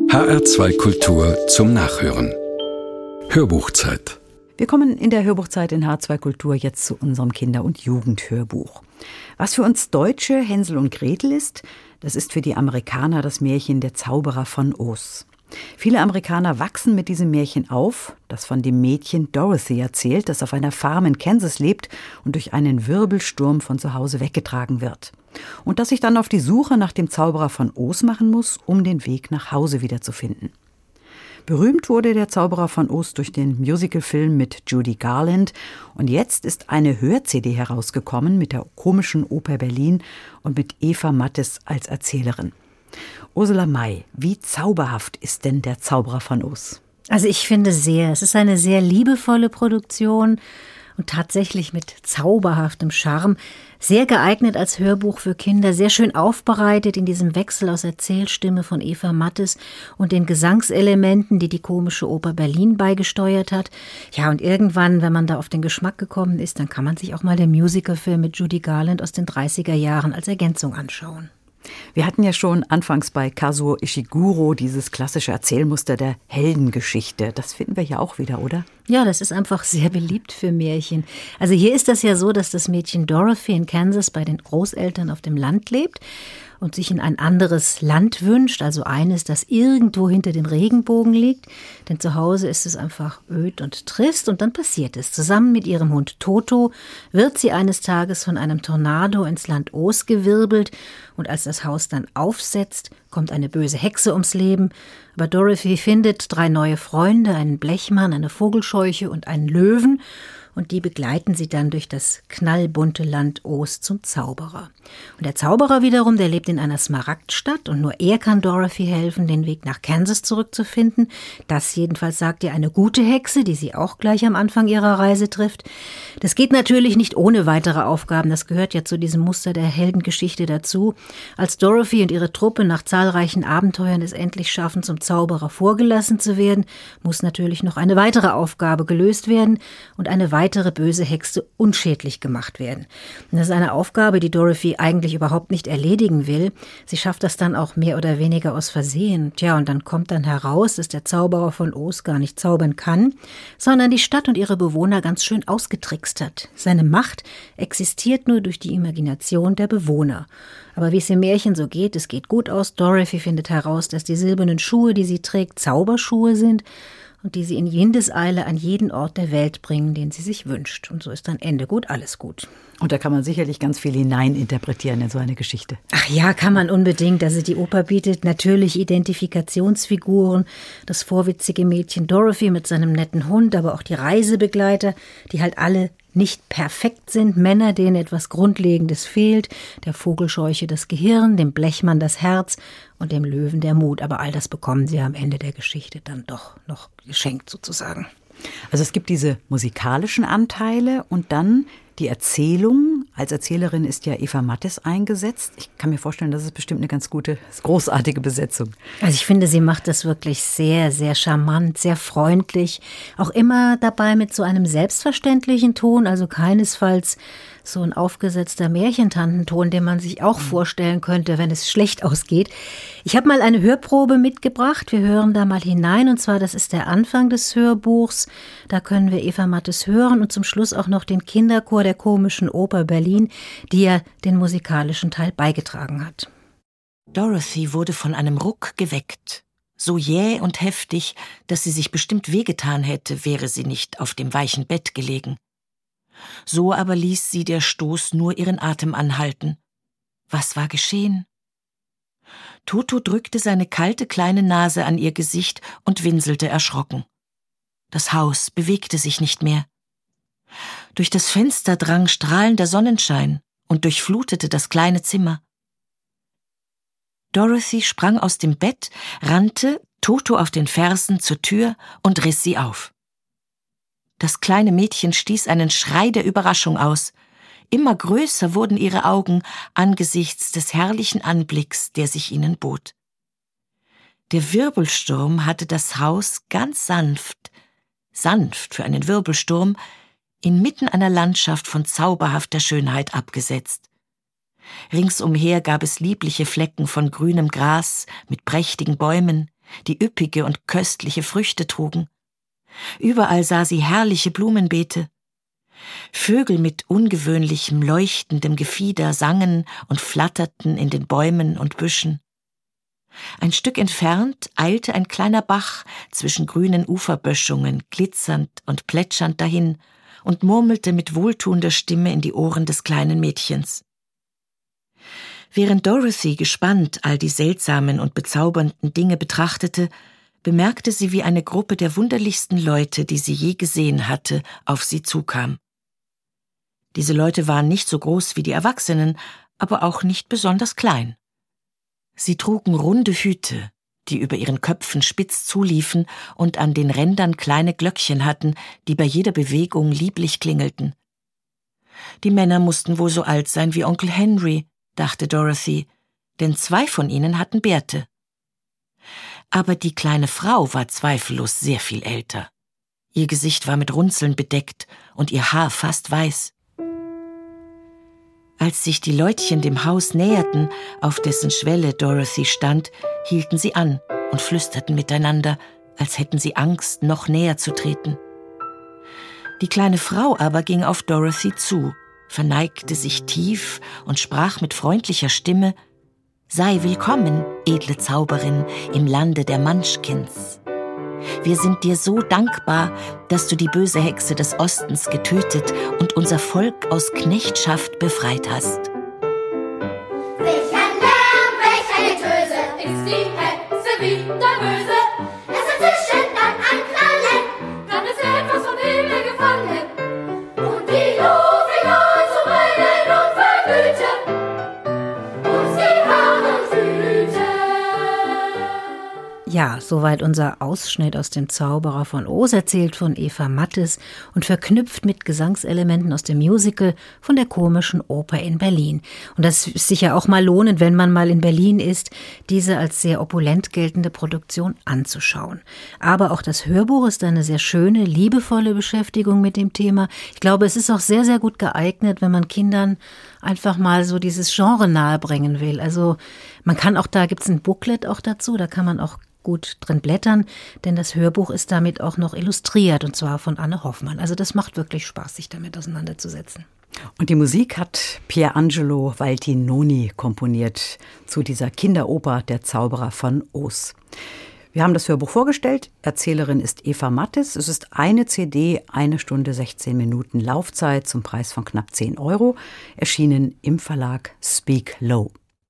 HR2 Kultur zum Nachhören. Hörbuchzeit. Wir kommen in der Hörbuchzeit in HR2 Kultur jetzt zu unserem Kinder- und Jugendhörbuch. Was für uns Deutsche Hänsel und Gretel ist, das ist für die Amerikaner das Märchen Der Zauberer von Oz. Viele Amerikaner wachsen mit diesem Märchen auf, das von dem Mädchen Dorothy erzählt, das auf einer Farm in Kansas lebt und durch einen Wirbelsturm von zu Hause weggetragen wird. Und das sich dann auf die Suche nach dem Zauberer von Oz machen muss, um den Weg nach Hause wiederzufinden. Berühmt wurde der Zauberer von Oz durch den Musicalfilm mit Judy Garland. Und jetzt ist eine Hör-CD herausgekommen mit der Komischen Oper Berlin und mit Eva Mattes als Erzählerin. Ursula May, wie zauberhaft ist denn der Zauberer von Oz? Also ich finde sehr. Es ist eine sehr liebevolle Produktion und tatsächlich mit zauberhaftem Charme. Sehr geeignet als Hörbuch für Kinder, sehr schön aufbereitet in diesem Wechsel aus Erzählstimme von Eva Mattes und den Gesangselementen, die die Komische Oper Berlin beigesteuert hat. Ja, und irgendwann, wenn man da auf den Geschmack gekommen ist, dann kann man sich auch mal den Musicalfilm mit Judy Garland aus den 30er Jahren als Ergänzung anschauen. Wir hatten ja schon anfangs bei Kazuo Ishiguro dieses klassische Erzählmuster der Heldengeschichte. Das finden wir hier auch wieder, oder? Ja, das ist einfach sehr beliebt für Märchen. Also hier ist das ja so, dass das Mädchen Dorothy in Kansas bei den Großeltern auf dem Land lebt und sich in ein anderes Land wünscht, also eines, das irgendwo hinter den Regenbogen liegt. Denn zu Hause ist es einfach öd und trist und dann passiert es. Zusammen mit ihrem Hund Toto wird sie eines Tages von einem Tornado ins Land Oz gewirbelt und als das Haus dann aufsetzt, kommt eine böse Hexe ums Leben. Aber Dorothy findet 3 neue Freunde, einen Blechmann, eine Vogelscheuche und einen Löwen. Und die begleiten sie dann durch das knallbunte Land Oz zum Zauberer. Und der Zauberer wiederum, der lebt in einer Smaragdstadt und nur er kann Dorothy helfen, den Weg nach Kansas zurückzufinden. Das jedenfalls sagt ihr eine gute Hexe, die sie auch gleich am Anfang ihrer Reise trifft. Das geht natürlich nicht ohne weitere Aufgaben, das gehört ja zu diesem Muster der Heldengeschichte dazu. Als Dorothy und ihre Truppe nach zahlreichen Abenteuern es endlich schaffen, zum Zauberer vorgelassen zu werden, muss natürlich noch eine weitere Aufgabe gelöst werden und eine weitere böse Hexe unschädlich gemacht werden. Und das ist eine Aufgabe, die Dorothy eigentlich überhaupt nicht erledigen will. Sie schafft das dann auch mehr oder weniger aus Versehen. Tja, und dann kommt dann heraus, dass der Zauberer von Oz gar nicht zaubern kann, sondern die Stadt und ihre Bewohner ganz schön ausgetrickst hat. Seine Macht existiert nur durch die Imagination der Bewohner. Aber wie es im Märchen so geht, es geht gut aus. Dorothy findet heraus, dass die silbernen Schuhe, die sie trägt, Zauberschuhe sind und die sie in Windeseile an jeden Ort der Welt bringen, den sie sich wünscht. Und so ist dann Ende gut, alles gut. Und da kann man sicherlich ganz viel hineininterpretieren in so eine Geschichte. Ach ja, kann man unbedingt. Also die Oper bietet natürlich Identifikationsfiguren, das vorwitzige Mädchen Dorothy mit seinem netten Hund, aber auch die Reisebegleiter, die halt alle nicht perfekt sind, Männer, denen etwas Grundlegendes fehlt, der Vogelscheuche das Gehirn, dem Blechmann das Herz und dem Löwen der Mut. Aber all das bekommen sie am Ende der Geschichte dann doch noch geschenkt sozusagen. Also es gibt diese musikalischen Anteile und dann die Erzählung. Als Erzählerin ist ja Eva Mattes eingesetzt. Ich kann mir vorstellen, das ist bestimmt eine ganz gute, großartige Besetzung. Also ich finde, sie macht das wirklich sehr, sehr charmant, sehr freundlich. Auch immer dabei mit so einem selbstverständlichen Ton, also keinesfalls so ein aufgesetzter Märchentantenton, den man sich auch vorstellen könnte, wenn es schlecht ausgeht. Ich habe mal eine Hörprobe mitgebracht. Wir hören da mal hinein und zwar, das ist der Anfang des Hörbuchs. Da können wir Eva Mattes hören und zum Schluss auch noch den Kinderchor der Komischen Oper Berlin, die ja den musikalischen Teil beigetragen hat. Dorothy wurde von einem Ruck geweckt. So jäh und heftig, dass sie sich bestimmt wehgetan hätte, wäre sie nicht auf dem weichen Bett gelegen. So aber ließ sie der Stoß nur ihren Atem anhalten. Was war geschehen? Toto drückte seine kalte kleine Nase an ihr Gesicht und winselte erschrocken. Das Haus bewegte sich nicht mehr. Durch das Fenster drang strahlender Sonnenschein und durchflutete das kleine Zimmer. Dorothy sprang aus dem Bett, rannte, Toto auf den Fersen zur Tür und riss sie auf. Das kleine Mädchen stieß einen Schrei der Überraschung aus. Immer größer wurden ihre Augen angesichts des herrlichen Anblicks, der sich ihnen bot. Der Wirbelsturm hatte das Haus ganz sanft für einen Wirbelsturm, inmitten einer Landschaft von zauberhafter Schönheit abgesetzt. Ringsumher gab es liebliche Flecken von grünem Gras mit prächtigen Bäumen, die üppige und köstliche Früchte trugen. Überall sah sie herrliche Blumenbeete. Vögel mit ungewöhnlichem, leuchtendem Gefieder sangen und flatterten in den Bäumen und Büschen. Ein Stück entfernt eilte ein kleiner Bach zwischen grünen Uferböschungen, glitzernd und plätschernd dahin und murmelte mit wohltuender Stimme in die Ohren des kleinen Mädchens. Während Dorothy gespannt all die seltsamen und bezaubernden Dinge betrachtete, bemerkte sie, wie eine Gruppe der wunderlichsten Leute, die sie je gesehen hatte, auf sie zukam. Diese Leute waren nicht so groß wie die Erwachsenen, aber auch nicht besonders klein. Sie trugen runde Hüte, die über ihren Köpfen spitz zuliefen und an den Rändern kleine Glöckchen hatten, die bei jeder Bewegung lieblich klingelten. Die Männer mussten wohl so alt sein wie Onkel Henry, dachte Dorothy, denn 2 von ihnen hatten Bärte. Aber die kleine Frau war zweifellos sehr viel älter. Ihr Gesicht war mit Runzeln bedeckt und ihr Haar fast weiß. Als sich die Leutchen dem Haus näherten, auf dessen Schwelle Dorothy stand, hielten sie an und flüsterten miteinander, als hätten sie Angst, noch näher zu treten. Die kleine Frau aber ging auf Dorothy zu, verneigte sich tief und sprach mit freundlicher Stimme: »Sei willkommen, edle Zauberin, im Lande der Munchkins. Wir sind dir so dankbar, dass du die böse Hexe des Ostens getötet und unser Volk aus Knechtschaft befreit hast.« Welch ein Lärm, welch eine Töse, ist die Hexe wieder böse. Es dazwischen dann ein Knallen, dann ist etwas vom Himmel gefallen. Und die Luft fing an zu brennen und verglühte. Und sie waren Flüte. Ja, soweit unser Ausschnitt aus dem Zauberer von Oz, erzählt von Eva Mattes und verknüpft mit Gesangselementen aus dem Musical von der Komischen Oper in Berlin. Und das ist sicher auch mal lohnend, wenn man mal in Berlin ist, diese als sehr opulent geltende Produktion anzuschauen. Aber auch das Hörbuch ist eine sehr schöne, liebevolle Beschäftigung mit dem Thema. Ich glaube, es ist auch sehr, sehr gut geeignet, wenn man Kindern einfach mal so dieses Genre nahebringen will. Also man kann auch, da gibt es ein Booklet auch dazu, da kann man auch gut drin blättern, denn das Hörbuch ist damit auch noch illustriert, und zwar von Anne Hoffmann. Also das macht wirklich Spaß, sich damit auseinanderzusetzen. Und die Musik hat Pierangelo Valtinoni komponiert zu dieser Kinderoper Der Zauberer von Oz. Wir haben das Hörbuch vorgestellt. Erzählerin ist Eva Mattes. Es ist eine CD, 1 Stunde 16 Minuten Laufzeit zum Preis von knapp 10 €, erschienen im Verlag Speak Low.